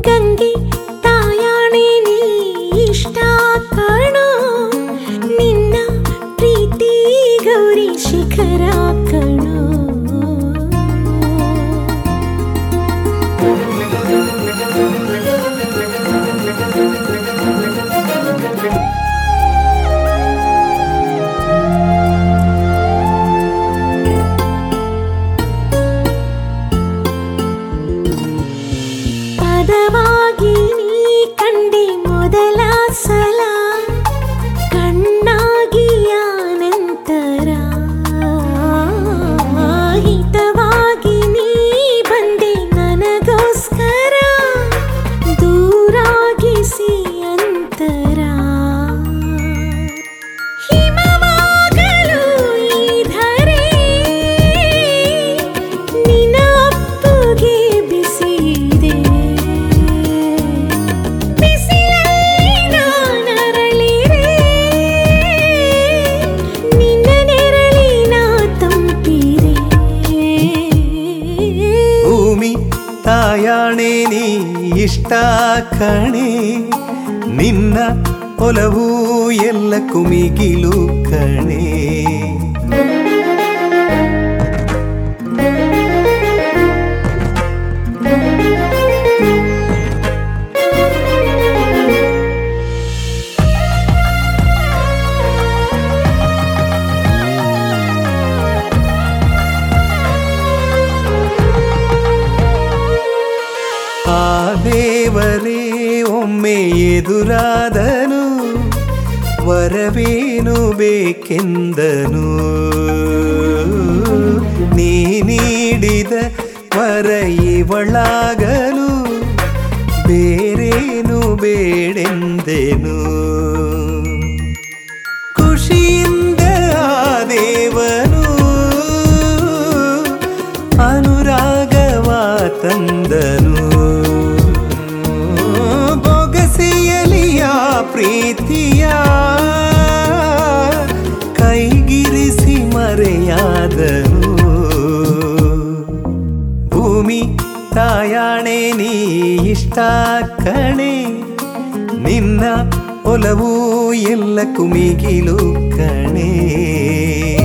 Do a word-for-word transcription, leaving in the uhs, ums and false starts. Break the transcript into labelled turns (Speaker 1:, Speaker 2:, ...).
Speaker 1: ಗಂಗೆ ತಾಯಾಣೆ ನೀ ಇಷ್ಟ ಕಣೋ ನಿನ್ನ ಪ್ರೀತಿ ಗೌರಿ ಶಿಖರ ಕಣೋ ಪದವಾಗಿ ನೀ ಕಂಡೆ ಮೊದಲ ಸಲ ಕಣ್ಣಾಗಿ ಅನಂತರ ಹಿತವಾಗಿ ನೀ ಬಂದೆ ನನಗೋಸ್ಕರ ದೂರಾಗಿಸಿ ಅಂತರ ಹಿಮವಾಗಲು ಈ ಧರೆ ನಿನ್ನ ಅಪ್ಪುಗೆ ಬಿಸಿದೆ ಬಿಸಿಲಲ್ಲಿ ನಾನರಳಿರೆ ನಿನ್ನ ನೆರಳಿನ ತಂಪಿರೆ
Speaker 2: ಭೂಮಿ ತಾಯಾಣೆ ನೀ ಇಷ್ಟ ಕಣೆ ನಿನ್ನ ಒಲವು ಎಲ್ಲಕ್ಕೂ ಮಿಗಿಲು ಕಣೆ ಆ ದೇವರೇ ಒಮ್ಮೆ ಎದುರಾದನು ವರವೇನು ಬೇಕೆಂದನು ನೀ ನೀಡಿದ ವರ ಇವಳಾಗಲು ಬೇರೇನು ಬೇಡೆಂದೆನು ಖುಷಿಯಿಂದ ಆ ದೇವನು ಅನುರಾಗವ ತಂದನು ಬೊಗಸೆಯಲಿಯ ಪ್ರೀತಿಯ ಕೈಗಿರಿಸಿ ಮರೆಯಾದನು ಭೂಮಿ ತಾಯಾಣೆ ನೀ ಇಷ್ಟ ಕಣೆ ನಿನ್ನ ಒಲವು ಎಲ್ಲಕ್ಕೂ ಮಿಗಿಲು ಕಣೆ